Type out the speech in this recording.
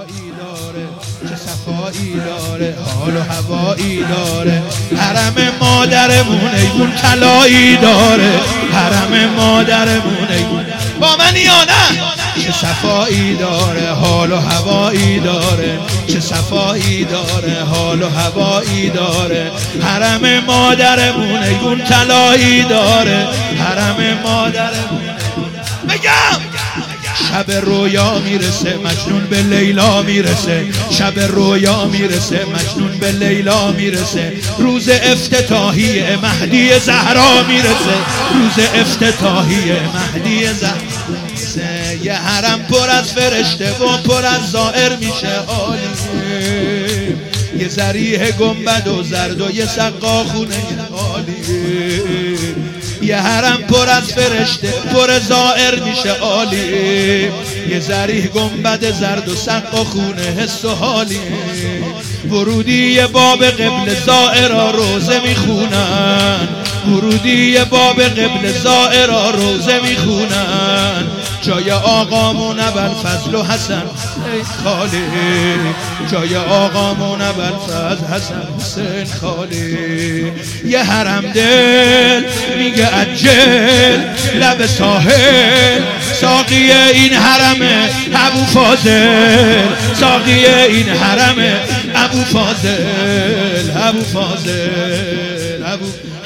صفایی داره، چه صفایی داره، حال و هوایی داره. حرم مادرمون ایوون طلایی داره، حرم مادرمون ایوون با من یا نه؟ چه صفایی داره، حال و هوایی داره، چه صفایی داره، حال و هوایی داره. حرم مادرمون ایوون طلایی داره، حرم مادرمون. بگم شب رویا میرسه مجنون به لیلا میرسه، شب رویا میرسه مجنون به لیلا میرسه. روز افتتاحی مهدی زهرا میرسه، روز افتتاحی مهدی زهرا. یه حرم پر از فرشته و پر از زائر میشه عالیه، یه ذریح گنبد و زرد و یه سقا خونه عالیه. یه حرم پر از فرشته پر زائر میشه عالیه، یه ذریح گنبد زرد و سقا خونه حس و حالیه. ورودی باب قبل زائرا روزه میخونن، ورودی باب قبل زائرا روزه میخونن. جای آقامون ابوالفضل و حسن خالی، جای آقامون ابوالفضل حسن حسین خالی. یه حرم دل میگه عجل لب ساحل، ساقی این حرمه ابوفاضل، ساقی این حرمه ابوفاضل، ابوفاضل ابو